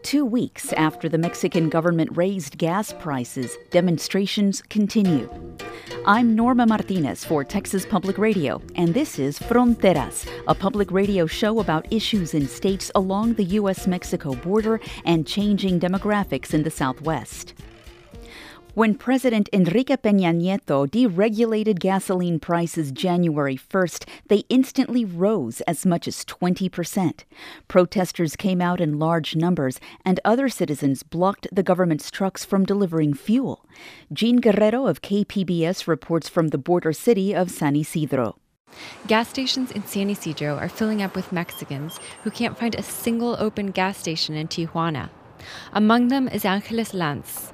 2 weeks after the Mexican government raised gas prices, demonstrations continue. I'm Norma Martinez for Texas Public Radio, and this is Fronteras, a public radio show about issues in states along the U.S.-Mexico border and changing demographics in the Southwest. When President Enrique Peña Nieto deregulated gasoline prices January 1st, they instantly rose as much as 20%. Protesters came out in large numbers, and other citizens blocked the government's trucks from delivering fuel. Jean Guerrero of KPBS reports from the border city of San Isidro. Gas stations in San Isidro are filling up with Mexicans who can't find a single open gas station in Tijuana. Among them is Angeles Lance.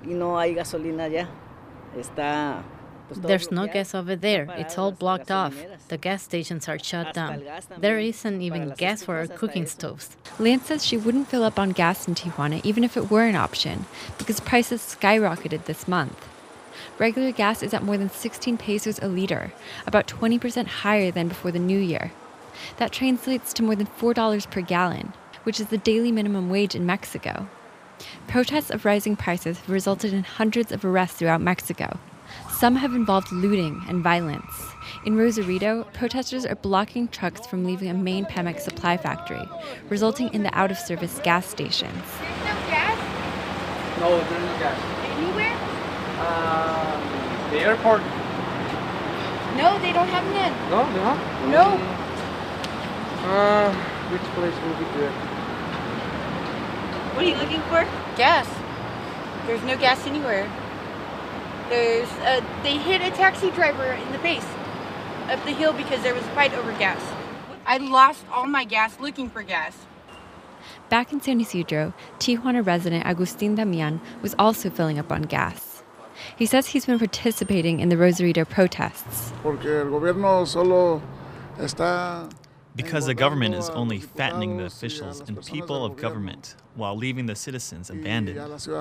There's no gas over there. It's all blocked off. The gas stations are shut down. There isn't even gas for our cooking stoves. Lance says she wouldn't fill up on gas in Tijuana even if it were an option, because prices skyrocketed this month. Regular gas is at more than 16 pesos a liter, about 20% higher than before the new year. That translates to more than $4 per gallon, which is the daily minimum wage in Mexico. Protests of rising prices have resulted in hundreds of arrests throughout Mexico. Some have involved looting and violence. In Rosarito, protesters are blocking trucks from leaving a main Pemex supply factory, resulting in the out-of-service gas stations. There's no gas? No, there's no gas. Anywhere? The airport. No, they don't have none. No, they don't? No. Which place will be good? What are you looking for? Gas. There's no gas anywhere. They hit a taxi driver in the face up the hill because there was a fight over gas. I lost all my gas looking for gas. Back in San Isidro, Tijuana resident Agustin Damian was also filling up on gas. He says he's been participating in the Rosarito protests. Because the government is only fattening the officials and people of government while leaving the citizens abandoned.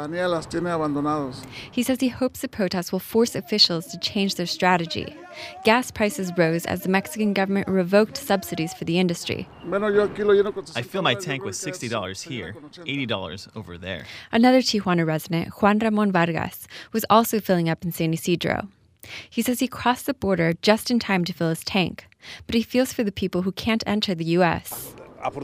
He says he hopes the protests will force officials to change their strategy. Gas prices rose as the Mexican government revoked subsidies for the industry. I fill my tank with $60 here, $80 over there. Another Tijuana resident, Juan Ramon Vargas, was also filling up in San Isidro. He says he crossed the border just in time to fill his tank, but he feels for the people who can't enter the U.S.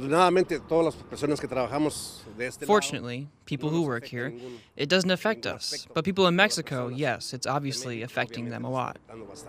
Fortunately, people who work here, it doesn't affect us. But people in Mexico, yes, it's obviously affecting them a lot.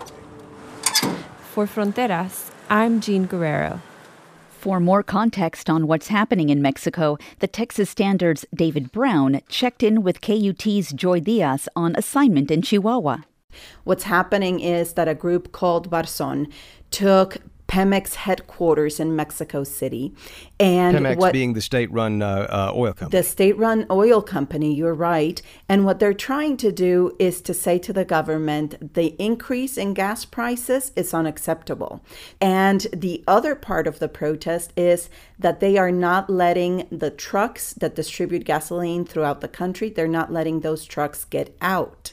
For Fronteras, I'm Jean Guerrero. For more context on what's happening in Mexico, the Texas Standard's David Brown checked in with KUT's Joy Diaz on assignment in Chihuahua. What's happening is that a group called Barzón took Pemex headquarters in Mexico City. And Pemex being the state-run oil company. The state-run oil company, you're right. And what they're trying to do is to say to the government, the increase in gas prices is unacceptable. And the other part of the protest is that they are not letting the trucks that distribute gasoline throughout the country, they're not letting those trucks get out.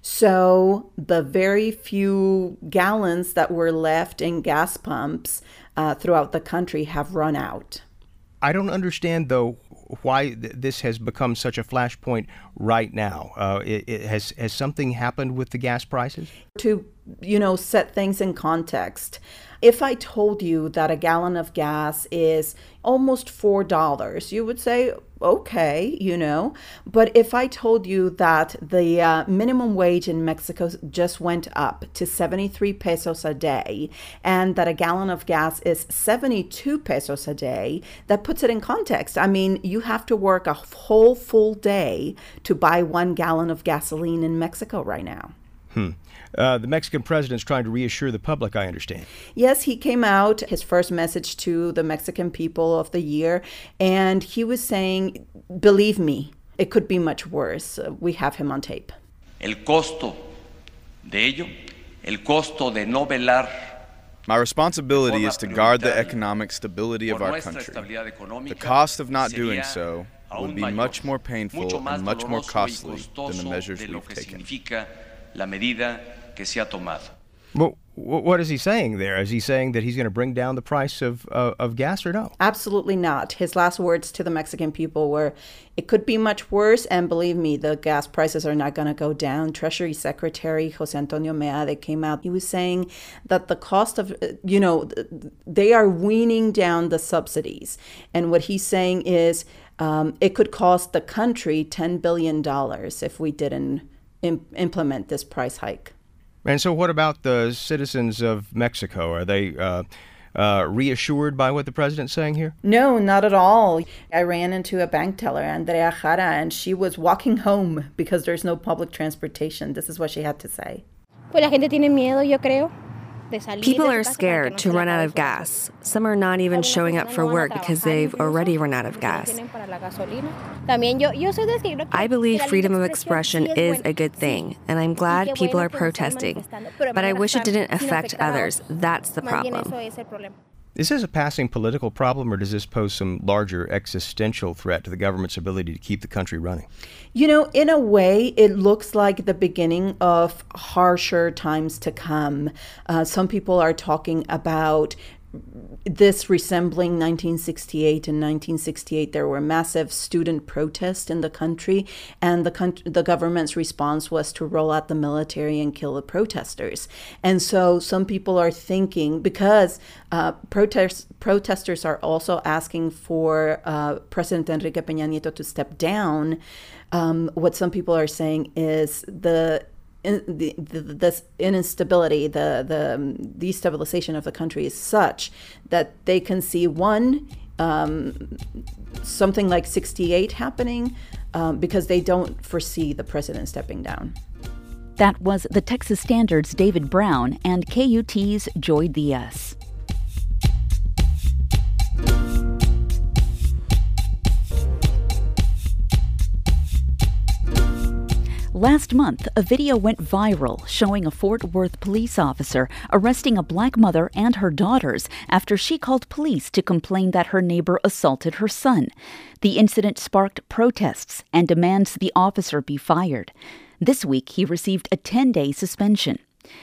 So the very few gallons that were left in gas pumps throughout the country have run out. I don't understand, though, why this has become such a flashpoint right now. Has something happened with the gas prices? To, set things in context, if I told you that a gallon of gas is almost $4, you would say, okay, But if I told you that the minimum wage in Mexico just went up to 73 pesos a day and that a gallon of gas is 72 pesos a day, that puts it in context. I mean, you have to work a whole full day to buy 1 gallon of gasoline in Mexico right now. The Mexican president's trying to reassure the public, I understand. Yes, he came out, his first message to the Mexican people of the year, and he was saying, believe me, it could be much worse. We have him on tape. El costo de ello, el costo de no velar. My responsibility is to guard the economic stability of our country. The cost of not doing so would be much more painful and much more costly than the measures we've taken. Well, what is he saying there? Is he saying that he's going to bring down the price of gas or no? Absolutely not. His last words to the Mexican people were, it could be much worse, and believe me, the gas prices are not going to go down. Treasury Secretary Jose Antonio Meade came out. He was saying that the cost of, they are weaning down the subsidies. And what he's saying is it could cost the country $10 billion if we didn't implement this price hike. And so what about the citizens of Mexico? Are they reassured by what the president's saying here? No, not at all. I ran into a bank teller, Andrea Jara, and she was walking home because there's no public transportation. This is what she had to say. Pues la gente tiene miedo, yo creo. People are scared to run out of gas. Some are not even showing up for work because they've already run out of gas. I believe freedom of expression is a good thing, and I'm glad people are protesting. But I wish it didn't affect others. That's the problem. Is this a passing political problem, or does this pose some larger existential threat to the government's ability to keep the country running? In a way, it looks like the beginning of harsher times to come. Some people are talking about this resembling 1968. In 1968, there were massive student protests in the country, and the government's response was to roll out the military and kill the protesters. And so some people are thinking, because protesters are also asking for President Enrique Peña Nieto to step down, what some people are saying is this instability, the destabilization of the country is such that they can see something like 68 happening because they don't foresee the president stepping down. That was the Texas Standard's David Brown and KUT's Joy Diaz. Last month, a video went viral showing a Fort Worth police officer arresting a black mother and her daughters after she called police to complain that her neighbor assaulted her son. The incident sparked protests and demands the officer be fired. This week, he received a 10-day suspension.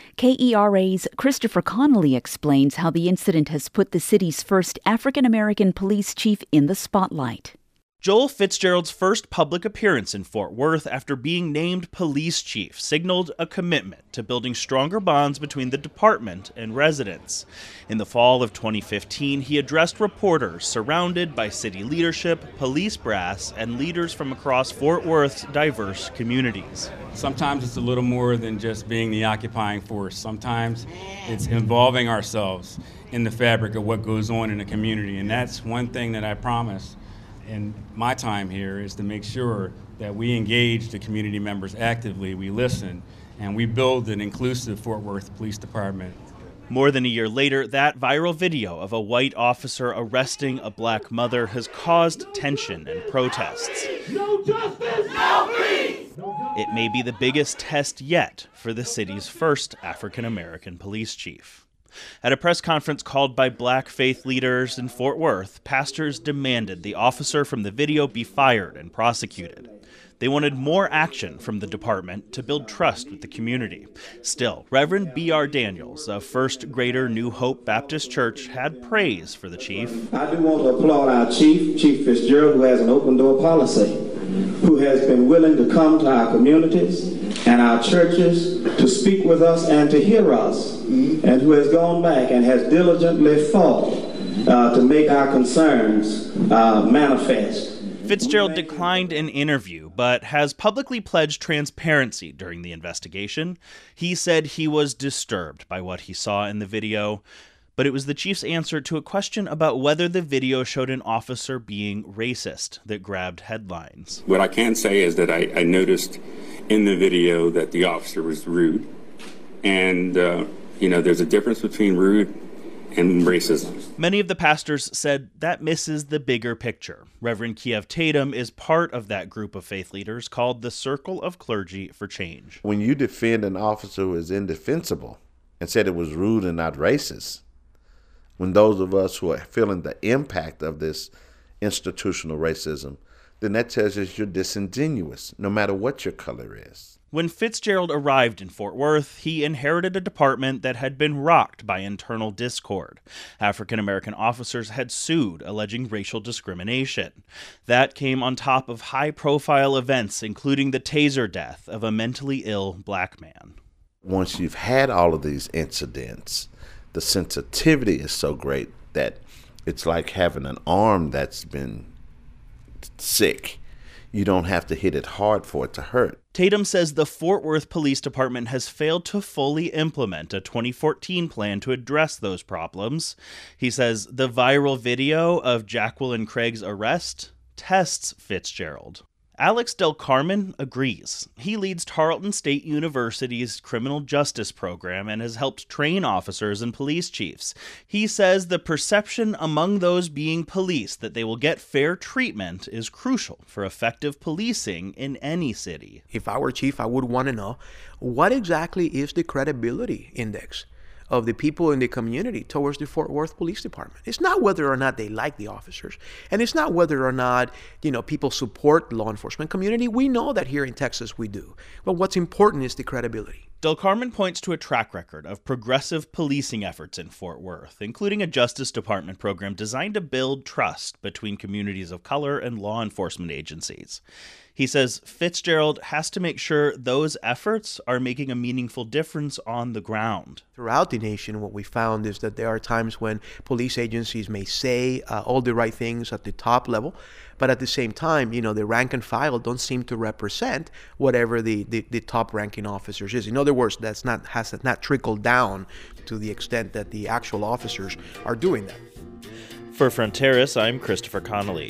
KERA's Christopher Connolly explains how the incident has put the city's first African-American police chief in the spotlight. Joel Fitzgerald's first public appearance in Fort Worth after being named police chief signaled a commitment to building stronger bonds between the department and residents. In the fall of 2015, he addressed reporters surrounded by city leadership, police brass, and leaders from across Fort Worth's diverse communities. Sometimes it's a little more than just being the occupying force. Sometimes it's involving ourselves in the fabric of what goes on in the community, and that's one thing that I promise in my time here is to make sure that we engage the community members actively, we listen, and we build an inclusive Fort Worth Police Department. More than a year later, that viral video of a white officer arresting a black mother has caused tension and protests. No justice, no peace! It may be the biggest test yet for the city's first African-American police chief. At a press conference called by black faith leaders in Fort Worth, pastors demanded the officer from the video be fired and prosecuted. They wanted more action from the department to build trust with the community. Still, Reverend B.R. Daniels of First Greater New Hope Baptist Church had praise for the chief. I do want to applaud our chief, Chief Fitzgerald, who has an open door policy, who has been willing to come to our communities and our churches to speak with us and to hear us, and who has gone back and has diligently fought to make our concerns manifest. Fitzgerald declined an interview, but has publicly pledged transparency during the investigation. He said he was disturbed by what he saw in the video, but it was the chief's answer to a question about whether the video showed an officer being racist that grabbed headlines. What I can say is that I noticed in the video that the officer was rude, and there's a difference between rude and racism. Many of the pastors said that misses the bigger picture. Reverend Kiev Tatum is part of that group of faith leaders called the Circle of Clergy for Change. When you defend an officer who is indefensible and said it was rude and not racist, when those of us who are feeling the impact of this institutional racism then that tells us you're disingenuous, no matter what your color is. When Fitzgerald arrived in Fort Worth, he inherited a department that had been rocked by internal discord. African-American officers had sued, alleging racial discrimination. That came on top of high-profile events, including the taser death of a mentally ill black man. Once you've had all of these incidents, the sensitivity is so great that it's like having an arm that's been sick. You don't have to hit it hard for it to hurt. Tatum says the Fort Worth Police Department has failed to fully implement a 2014 plan to address those problems. He says the viral video of Jacqueline Craig's arrest tests Fitzgerald. Alex Del Carmen agrees. He leads Tarleton State University's criminal justice program and has helped train officers and police chiefs. He says the perception among those being policed that they will get fair treatment is crucial for effective policing in any city. If I were chief, I would want to know what exactly is the credibility index of the people in the community towards the Fort Worth Police Department. It's not whether or not they like the officers, and it's not whether or not, people support the law enforcement community. We know that here in Texas we do. But what's important is the credibility. Del Carmen points to a track record of progressive policing efforts in Fort Worth, including a Justice Department program designed to build trust between communities of color and law enforcement agencies. He says Fitzgerald has to make sure those efforts are making a meaningful difference on the ground. Throughout the nation, what we found is that there are times when police agencies may say all the right things at the top level, but at the same time, the rank and file don't seem to represent whatever the top ranking officers is. In other words, has not trickled down to the extent that the actual officers are doing that. For Fronteras, I'm Christopher Connolly.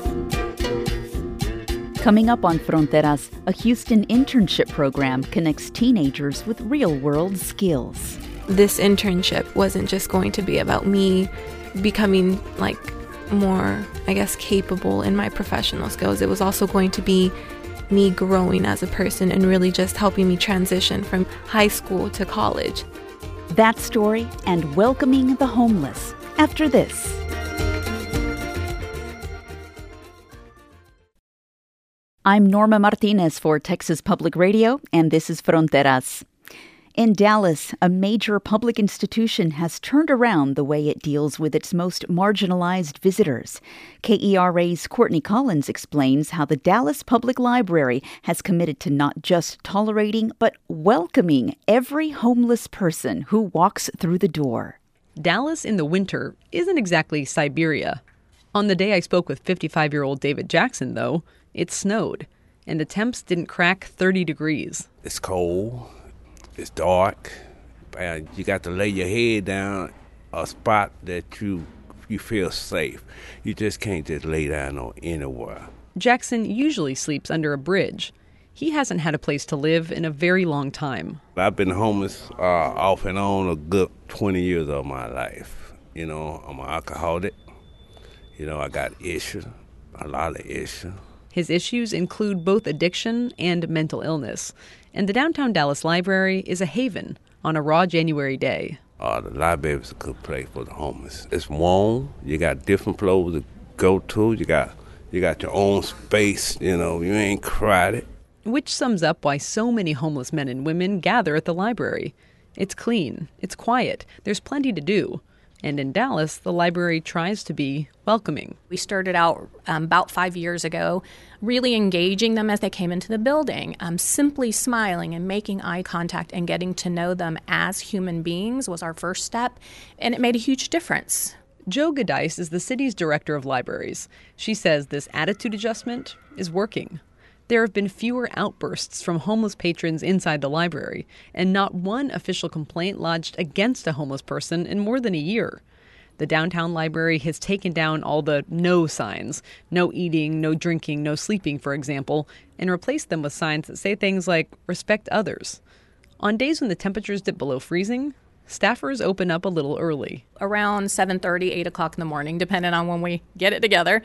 Coming up on Fronteras, a Houston internship program connects teenagers with real-world skills. This internship wasn't just going to be about me becoming more, capable in my professional skills. It was also going to be me growing as a person and really just helping me transition from high school to college. That story and welcoming the homeless after this. I'm Norma Martinez for Texas Public Radio, and this is Fronteras. In Dallas, a major public institution has turned around the way it deals with its most marginalized visitors. KERA's Courtney Collins explains how the Dallas Public Library has committed to not just tolerating, but welcoming every homeless person who walks through the door. Dallas in the winter isn't exactly Siberia. On the day I spoke with 55-year-old David Jackson, though, it snowed, and the temps didn't crack 30 degrees. It's cold. It's dark. And you got to lay your head down a spot that you feel safe. You just can't just lay down anywhere. Jackson usually sleeps under a bridge. He hasn't had a place to live in a very long time. I've been homeless off and on a good 20 years of my life. I'm an alcoholic. I got issues, a lot of issues. His issues include both addiction and mental illness. And the downtown Dallas Library is a haven on a raw January day. The library is a good place for the homeless. It's warm. You got different floors to go to. You got your own space. You ain't crowded. Which sums up why so many homeless men and women gather at the library. It's clean. It's quiet. There's plenty to do. And in Dallas, the library tries to be welcoming. We started out about 5 years ago, really engaging them as they came into the building, simply smiling and making eye contact and getting to know them as human beings was our first step, and it made a huge difference. Jo Gedice is the city's director of libraries. She says this attitude adjustment is working. There have been fewer outbursts from homeless patrons inside the library, and not one official complaint lodged against a homeless person in more than a year. The downtown library has taken down all the no signs, no eating, no drinking, no sleeping, for example, and replaced them with signs that say things like respect others. On days when the temperatures dip below freezing, staffers open up a little early. Around 7:30, 8 o'clock in the morning, depending on when we get it together.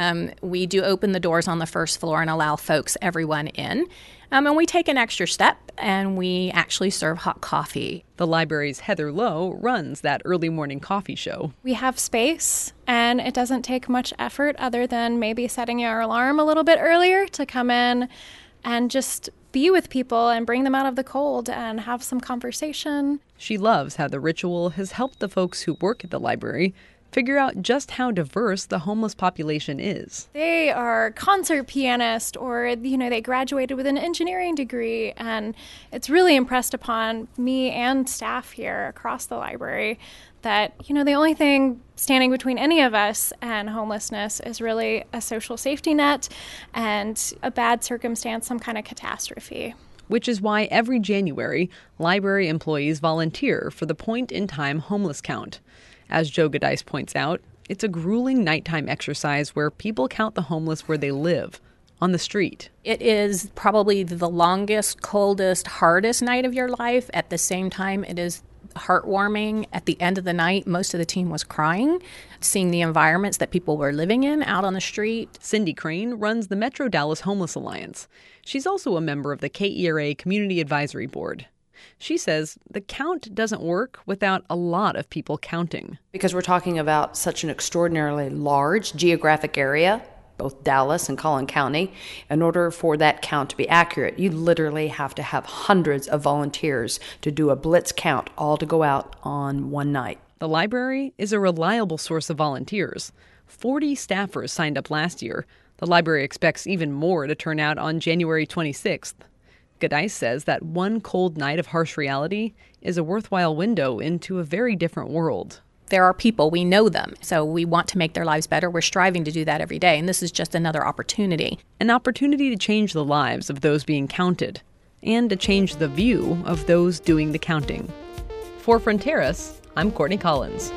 We do open the doors on the first floor and allow everyone in. And we take an extra step and we actually serve hot coffee. The library's Heather Lowe runs that early morning coffee show. We have space and it doesn't take much effort other than maybe setting your alarm a little bit earlier to come in and just be with people and bring them out of the cold and have some conversation. She loves how the ritual has helped the folks who work at the library figure out just how diverse the homeless population is. They are concert pianists or, they graduated with an engineering degree, and it's really impressed upon me and staff here across the library that, the only thing standing between any of us and homelessness is really a social safety net and a bad circumstance, some kind of catastrophe. Which is why every January, library employees volunteer for the point-in-time homeless count. As Joe Giudice points out, it's a grueling nighttime exercise where people count the homeless where they live, on the street. It is probably the longest, coldest, hardest night of your life. At the same time, it is heartwarming. At the end of the night, most of the team was crying, seeing the environments that people were living in out on the street. Cindy Crane runs the Metro Dallas Homeless Alliance. She's also a member of the KERA Community Advisory Board. She says the count doesn't work without a lot of people counting. Because we're talking about such an extraordinarily large geographic area, both Dallas and Collin County, in order for that count to be accurate, you literally have to have hundreds of volunteers to do a blitz count, all to go out on one night. The library is a reliable source of volunteers. 40 staffers signed up last year. The library expects even more to turn out on January 26th. Giudice says that one cold night of harsh reality is a worthwhile window into a very different world. There are people, we know them, so we want to make their lives better. We're striving to do that every day, and this is just another opportunity. An opportunity to change the lives of those being counted, and to change the view of those doing the counting. For Fronteras, I'm Courtney Collins.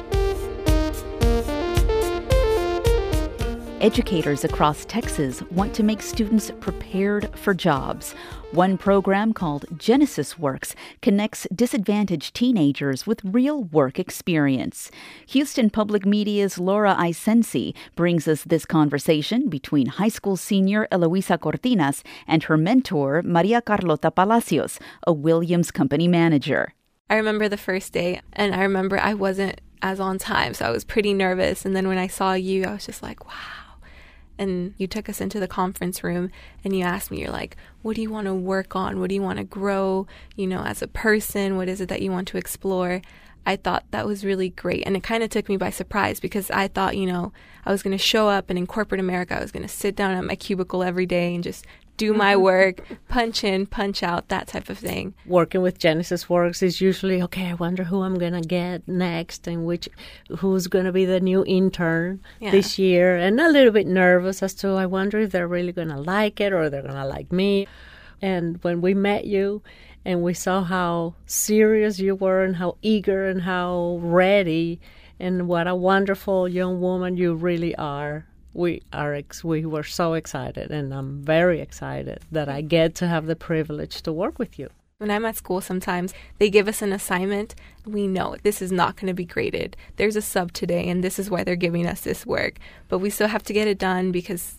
Educators across Texas want to make students prepared for jobs. One program called Genesis Works connects disadvantaged teenagers with real work experience. Houston Public Media's Laura Isensi brings us this conversation between high school senior Eloisa Cortinas and her mentor, Maria Carlota Palacios, a Williams Company manager. I remember the first day, and I remember I wasn't as on time, so I was pretty nervous. And then when I saw you, I was just like, wow. And you took us into the conference room and you asked me, you're like, what do you want to work on? What do you want to grow, as a person? What is it that you want to explore? I thought that was really great. And it kind of took me by surprise because I thought, I was going to show up and in corporate America, I was going to sit down at my cubicle every day and just do my work, punch in, punch out, that type of thing. Working with Genesis Works is usually, okay, I wonder who I'm going to get next and who's going to be the new intern this year. And a little bit nervous as to, I wonder if they're really going to like it or they're going to like me. And when we met you and we saw how serious you were and how eager and how ready and what a wonderful young woman you really are, we were so excited, and I'm very excited that I get to have the privilege to work with you. When I'm at school, sometimes they give us an assignment. We know this is not going to be graded. There's a sub today, and this is why they're giving us this work. But we still have to get it done because,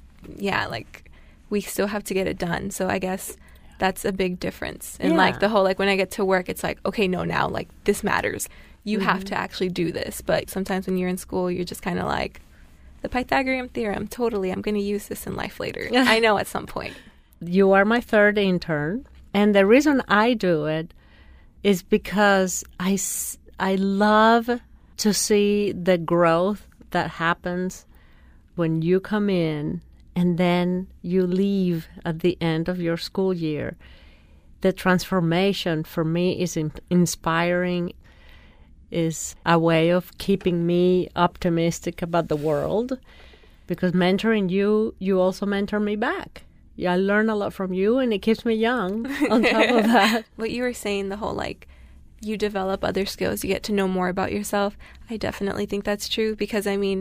we still have to get it done. So I guess that's a big difference. And the whole, when I get to work, it's like, okay, no, now, this matters. You have to actually do this. But sometimes when you're in school, you're just kind of like, the Pythagorean theorem, totally, I'm going to use this in life later. I know at some point. You are my third intern, and the reason I do it is because I love to see the growth that happens when you come in and then you leave at the end of your school year. The transformation for me is inspiring, is a way of keeping me optimistic about the world, because mentoring you also mentor me back. I learn a lot from you, and it keeps me young on top of that. What you were saying, the whole, you develop other skills, you get to know more about yourself, I definitely think that's true, because, when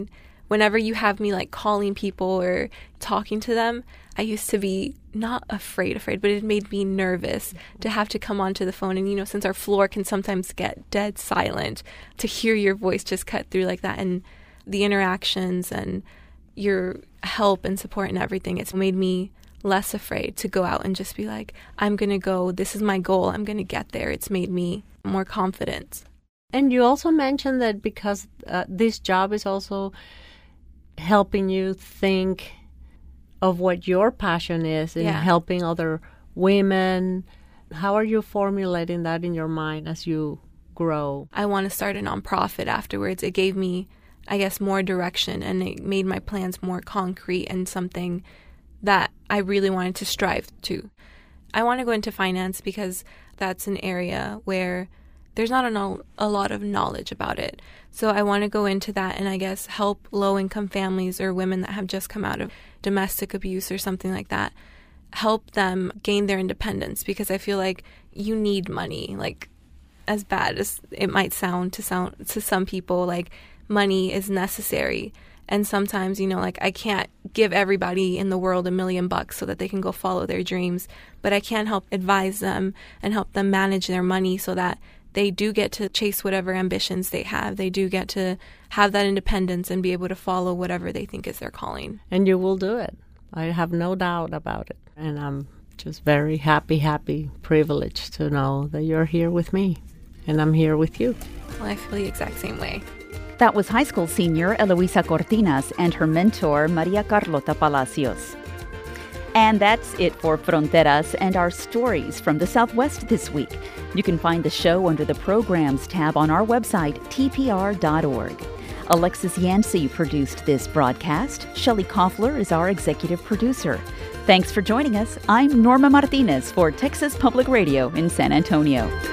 whenever you have me like calling people or talking to them, I used to be not afraid, but it made me nervous to have to come onto the phone. And, you know, since our floor can sometimes get dead silent, to hear your voice just cut through like that, and the interactions and your help and support and everything, it's made me less afraid to go out and just be like, I'm going to go, this is my goal, I'm going to get there. It's made me more confident. And you also mentioned that because this job is also helping you think of what your passion is in helping other women. How are you formulating that in your mind as you grow? I want to start a nonprofit afterwards. It gave me, I guess, more direction, and it made my plans more concrete and something that I really wanted to strive to. I want to go into finance because that's an area where there's not a lot of knowledge about it. So I want to go into that and I guess help low-income families or women that have just come out of domestic abuse or something like that, help them gain their independence, because I feel like you need money. Like, as bad as it might sound to some people, like, money is necessary. And sometimes, you know, like, I can't give everybody in the world $1 million so that they can go follow their dreams, but I can help advise them and help them manage their money so that they do get to chase whatever ambitions they have. They do get to have that independence and be able to follow whatever they think is their calling. And you will do it. I have no doubt about it. And I'm just very happy, privileged to know that you're here with me. And I'm here with you. Well, I feel the exact same way. That was high school senior Eloisa Cortinas and her mentor, Maria Carlota Palacios. And that's it for Fronteras and our stories from the Southwest this week. You can find the show under the Programs tab on our website, tpr.org. Alexis Yancey produced this broadcast. Shelley Koffler is our executive producer. Thanks for joining us. I'm Norma Martinez for Texas Public Radio in San Antonio.